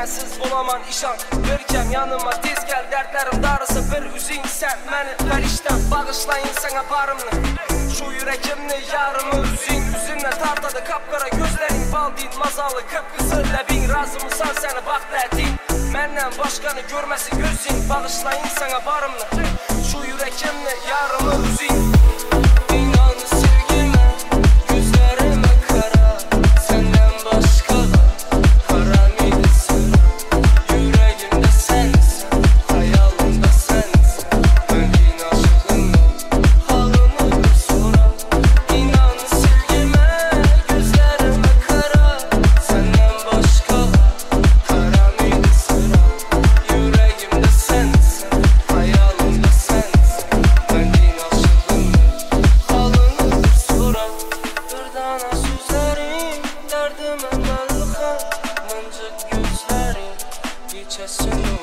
sensiz bulaman işan. Görkem yanıma tez gel, dertlerim darısı bir üzün sen. Məni fərişdən bağışlayın sana barımını. Şu yürekimni yarımı üzünle tartadı kapkara gözlerin. Baldin mazalı kıpkızıl lebin, razı mısan seni bak derdin. Menden başkanı görmesi gözün, bağışlayın sana barımını. Şu yürekimni yarımı üzün. İnan sevgime, gözlerime kara, senden başkalar haramiydi sıra. Yüreğimde sensin, hayalimde sensin. Ben din aşkını, halını bir sorar. İnan sevgime, gözlerime kara, senden başkalar haramiydi sıra. Yüreğimde sensin, hayalimde sensin. Ben din aşkını, halını bir sorar. Dırdana sözlerin, derdime melhem, mıncık gözlerin, geçesin